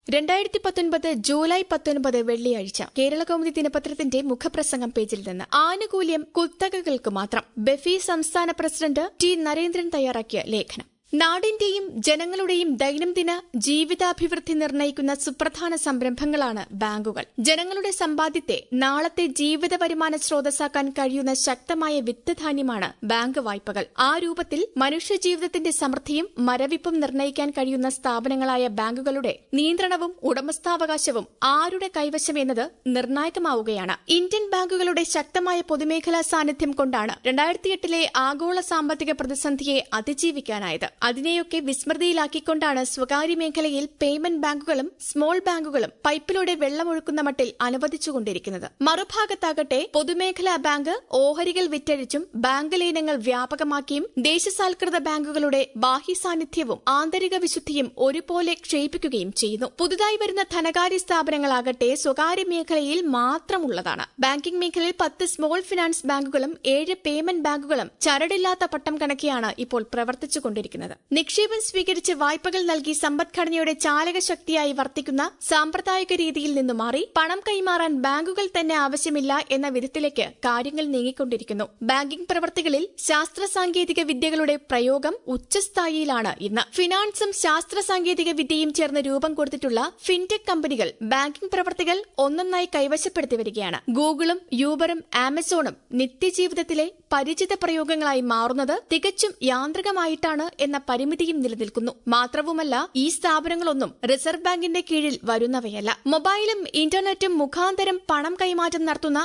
2019 July 19 വെള്ളിയാഴ്ച കേരളകൗമുദി ദിനപത്രത്തിന്റെ മുഖപ്രസംഗം പേജിൽ നിന്ന് ആനുകൂല്യം കുത്തകകൾക്ക് മാത്രം. ബെഫി സംസ്ഥാന പ്രസിഡന്റ് ടി നരേന്ദ്രൻ തയ്യാറാക്കിയ ലേഖനം. നാടിന്റെയും ജനങ്ങളുടെയും ദൈനംദിന ജീവിതാഭിവൃദ്ധി നിർണ്ണയിക്കുന്ന സുപ്രധാന സംരംഭങ്ങളാണ് ബാങ്കുകൾ. ജനങ്ങളുടെ സമ്പാദ്യത്തെ നാളത്തെ ജീവിത വരുമാന സ്രോതസ്സാക്കാൻ കഴിയുന്ന ശക്തമായ വിത്തുധാന്യമാണ് ബാങ്ക് വായ്പകൾ. ആ രൂപത്തിൽ മനുഷ്യജീവിതത്തിന്റെ സമൃദ്ധിയും മരവിപ്പും നിർണ്ണയിക്കാൻ കഴിയുന്ന സ്ഥാപനങ്ങളായ ബാങ്കുകളുടെ നിയന്ത്രണവും ഉടമസ്ഥാവകാശവും ആരുടെ കൈവശമെന്നത് നിർണായകമാവുകയാണ്. ഇന്ത്യൻ ബാങ്കുകളുടെ ശക്തമായ പൊതുമേഖലാ സാന്നിധ്യം കൊണ്ടാണ് 2008 ആഗോള സാമ്പത്തിക പ്രതിസന്ധിയെ അതിജീവിക്കാനായത്. അതിനെയൊക്കെ വിസ്മൃതിയിലാക്കിക്കൊണ്ടാണ് സ്വകാര്യ മേഖലയിൽ പേയ്മെന്റ് ബാങ്കുകളും സ്മോൾ ബാങ്കുകളും പൈപ്പിലൂടെ വെള്ളമൊഴുക്കുന്ന മട്ടിൽ അനുവദിച്ചുകൊണ്ടിരിക്കുന്നത്. മറുഭാഗത്താകട്ടെ പൊതുമേഖലാ ബാങ്ക് ഓഹരികൾ വിറ്റഴിച്ചും ബാങ്ക് ലയനങ്ങൾ വ്യാപകമാക്കിയും ദേശസാൽകൃത ബാങ്കുകളുടെ ബാഹ്യ സാന്നിധ്യവും ആന്തരിക വിശുദ്ധിയും ഒരുപോലെ ക്ഷയിപ്പിക്കുകയും ചെയ്യുന്നു. പുതുതായി വരുന്ന ധനകാര്യ സ്ഥാപനങ്ങളാകട്ടെ സ്വകാര്യ മേഖലയിൽ മാത്രമുള്ളതാണ്. ബാങ്കിംഗ് മേഖലയിൽ 10 സ്മോൾ ഫിനാൻസ് ബാങ്കുകളും 7 പേയ്മെന്റ് ബാങ്കുകളും ചരടില്ലാത്ത പട്ടം കണക്കെയാണ് ഇപ്പോൾ പ്രവർത്തിച്ചുകൊണ്ടിരിക്കുന്നത്. നിക്ഷേപം സ്വീകരിച്ച് വായ്പകൾ നൽകി സമ്പദ്ഘടനയുടെ ചാലകശക്തിയായി വർത്തിക്കുന്ന സാമ്പ്രദായിക രീതിയിൽ നിന്നു മാറി പണം കൈമാറാൻ ബാങ്കുകൾ തന്നെ ആവശ്യമില്ല എന്ന വിധത്തിലേക്ക് കാര്യങ്ങൾ നീങ്ങിക്കൊണ്ടിരിക്കുന്നു. ബാങ്കിംഗ് പ്രവർത്തികളിൽ ശാസ്ത്ര സാങ്കേതിക വിദ്യകളുടെ പ്രയോഗം ഉച്ചസ്ഥായിയിലാണ് ഇന്ന്. ഫിനാൻസും ശാസ്ത്ര സാങ്കേതിക വിദ്യയും ചേർന്ന് രൂപം കൊടുത്തിട്ടുള്ള ഫിൻടെക് കമ്പനികൾ ബാങ്കിംഗ് പ്രവർത്തികൾ ഒന്നൊന്നായി കൈവശപ്പെടുത്തി വരികയാണ്. ഗൂഗിളും യൂബറും ആമസോണും നിത്യജീവിതത്തിലെ പരിചിത പ്രയോഗങ്ങളായി മാറുന്നത് തികച്ചും യാന്ത്രികമായിട്ടാണ് എന്ന പരിമിതിയും നിലനിൽക്കുന്നു. മാത്രവുമല്ല, ഈ സ്ഥാപനങ്ങളൊന്നും റിസർവ് ബാങ്കിന്റെ കീഴിൽ വരുന്നവയല്ല. മൊബൈലും ഇന്റർനെറ്റും മുഖാന്തരം പണം കൈമാറ്റം നടത്തുന്ന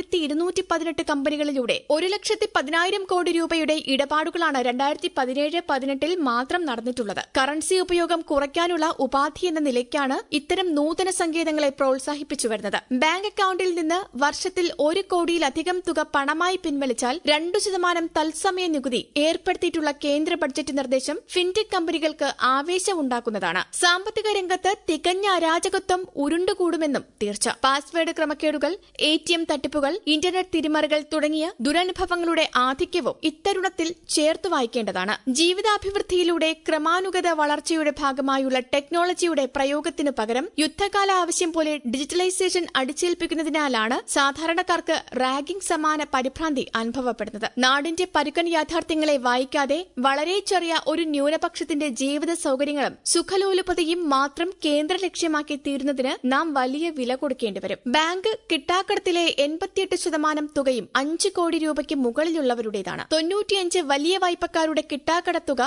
1218 കമ്പനികളിലൂടെ 1,10,000 കോടി രൂപയുടെ ഇടപാടുകളാണ് 2017-18 മാത്രം നടന്നിട്ടുള്ളത്. കറൻസി ഉപയോഗം കുറയ്ക്കാനുള്ള ഉപാധി എന്ന നിലയ്ക്കാണ് ഇത്തരം നൂതന സങ്കേതങ്ങളെ പ്രോത്സാഹിപ്പിച്ചു വരുന്നത്. ബാങ്ക് അക്കൌണ്ടിൽ നിന്ന് വർഷത്തിൽ 1 കോടിയിലധികം തുക പണമായി പിൻവലിച്ചാൽ 2% തത്സമയ നികുതി ഏർപ്പെടുത്തിയിട്ടുള്ള കേന്ദ്ര ബഡ്ജറ്റ് നിർദ്ദേശം ഫിൻടെക് കമ്പനികൾക്ക് ആവേശമുണ്ടാക്കുന്നതാണ്. സാമ്പത്തിക രംഗത്ത് തികഞ്ഞ അരാജകത്വം ഉരുണ്ടുകൂടുമെന്നും തീർച്ച. പാസ്വേഡ് ക്രമക്കേടുകൾ, ATM തട്ടിപ്പുകൾ, ഇന്റർനെറ്റ് തിരിമറികൾ തുടങ്ങിയ ദുരനുഭവങ്ങളുടെ ആധിക്യവും ഇത്തരുണത്തിൽ ചേർത്തു വായിക്കേണ്ടതാണ്. ജീവിതാഭിവൃദ്ധിയിലൂടെ ക്രമാനുഗത വളർച്ചയുടെ ഭാഗമായുള്ള ടെക്നോളജിയുടെ പ്രയോഗത്തിനു പകരം യുദ്ധകാല ആവശ്യം പോലെ ഡിജിറ്റലൈസേഷൻ അടിച്ചേൽപ്പിക്കുന്നതിനാലാണ് സാധാരണക്കാർക്ക് റാഗിംഗ് സമാന പരിഭ്രാന്തി അനുഭവപ്പെടുന്നത്. നാടിന്റെ പരുക്കൻ യാഥാർത്ഥ്യങ്ങളെ വായിക്കാതെ വളരെ ചെറിയ ഒരു ന്യൂനപക്ഷത്തിന്റെ ജീവിത സൌകര്യങ്ങളും സുഖലോലുപതയും മാത്രം കേന്ദ്ര ലക്ഷ്യമാക്കി തീരുന്നതിന് നാം വലിയ വില കൊടുക്കേണ്ടി വരും. ബാങ്ക് കിട്ടാക്കടത്തിലെ 88% തുകയും 5 കോടി രൂപയ്ക്ക് മുകളിലുള്ളവരുടേതാണ്. 95 വലിയ വായ്പക്കാരുടെ കിട്ടാക്കടത്തുക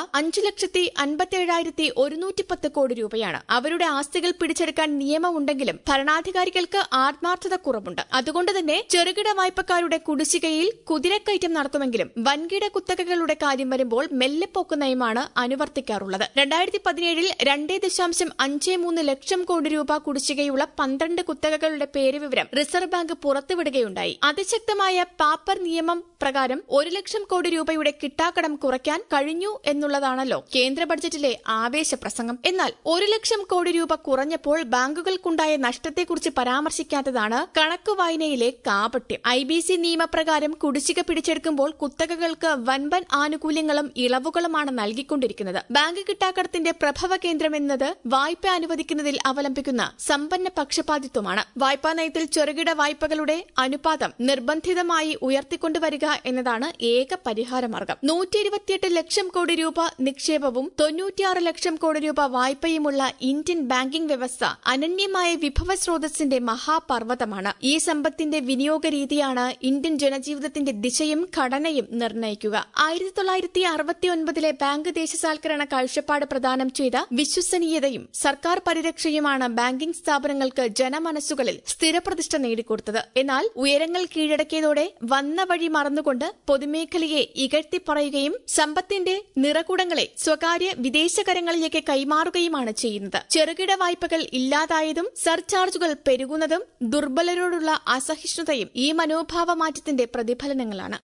5,57,110 കോടി രൂപയാണ്. അവരുടെ ആസ്തികൾ പിടിച്ചെടുക്കാൻ നിയമമുണ്ടെങ്കിലും ഭരണാധികാരികൾക്ക് ആത്മാർത്ഥത കുറവുണ്ട്. അതുകൊണ്ടുതന്നെ ചെറുകിട വായ്പക്കാരുടെ കുടിശ്ശികയിൽ കുതിരക്കയറ്റം നടത്തുമെങ്കിലും വൻകിട കുത്തകകളുടെ കാര്യം വരുമ്പോൾ മെല്ലെപ്പോക്ക് നയമാണ് അനുവർത്തിക്കാറുള്ളത്. 2017 2.53 ലക്ഷം കോടി രൂപ കുടിശ്ശികയുള്ള 12 കുത്തകകളുടെ പേരുവിവരം റിസർവ് ബാങ്ക് പുറത്തുവിടുകയുണ്ടായി. അതിശക്തമായ പാപ്പർ നിയമം പ്രകാരം 1 ലക്ഷം കോടി രൂപയുടെ കിട്ടാക്കടം കുറയ്ക്കാൻ കഴിഞ്ഞു എന്നുള്ളതാണല്ലോ കേന്ദ്ര ബഡ്ജറ്റിലെ ആവേശപ്രസംഗം. എന്നാൽ 1 ലക്ഷം കോടി രൂപ കുറഞ്ഞപ്പോൾ ബാങ്കുകൾക്കുണ്ടായ നഷ്ടത്തെക്കുറിച്ച് പരാമർശിക്കാത്തതാണ് കണക്കുവായനയിലെ കാപട്യം. IBC നിയമപ്രകാരം കുടിശ്ശിക പിടിച്ചെടുക്കുമ്പോൾ കുത്തകകൾക്ക് വൻപൻ ആനുകൂല്യങ്ങളും ഇളവുകളുമാണ് നൽകിക്കൊണ്ടിരിക്കുന്നത്. ബാങ്ക് കിട്ടാക്കടത്തിന്റെ പ്രഭവ കേന്ദ്രമെന്നത് വായ്പ അനുവദിക്കുന്നതിൽ അവലംബിക്കുന്ന സമ്പന്ന പക്ഷപാതിത്വമാണ്. വായ്പാ നയത്തിൽ ചെറുകിട വായ്പകളുടെ അനുപാതം നിർബന്ധിതമായി ഉയർത്തിക്കൊണ്ടുവരിക എന്നതാണ് ഏക പരിഹാരമാർഗം. 128 ലക്ഷം കോടി രൂപ നിക്ഷേപവും 96 ലക്ഷം കോടി രൂപ വായ്പയുമുള്ള ഇന്ത്യൻ ബാങ്കിംഗ് വ്യവസ്ഥ അനന്യമായ വിഭവ സ്രോതസ്സിന്റെ മഹാപർവ്വതമാണ്. ഈ സമ്പത്തിന്റെ വിനിയോഗ രീതിയാണ് ഇന്ത്യൻ ജനജീവിതത്തിന്റെ ദിശയും ഘടനയും നിർണ്ണയിക്കുക. 1969 ബാങ്ക് ദേശസാൽക്കരണ കാഴ്ചപ്പാട് പ്രദാനം ചെയ്ത വിശ്വസനീയതയും സർക്കാർ പരിരക്ഷയുമാണ് ബാങ്കിംഗ് സ്ഥാപനങ്ങൾക്ക് ജനമനസ്സുകളിൽ സ്ഥിരപ്രതിഷ്ഠ നേടിക്കൊടുത്തത്. എന്നാൽ ഉയരങ്ങൾ കീഴടക്കിയതോടെ വന്ന വഴി മറന്നുകൊണ്ട് പൊതുമേഖലയെ ഇകഴ്ത്തിപ്പറയുകയും സമ്പത്തിന്റെ നിറകുടങ്ങളെ സ്വകാര്യ വിദേശകരങ്ങളിലേക്ക് കൈമാറുകയുമാണ് ചെയ്യുന്നത്. ചെറുകിട വായ്പകൾ ഇല്ലാതായതും സർചാർജുകൾ പെരുകുന്നതും ദുർബലരോടുള്ള അസഹിഷ്ണുതയും ഈ മനോഭാവ മാറ്റത്തിന്റെ പ്രതിഫലനങ്ങളാണ്.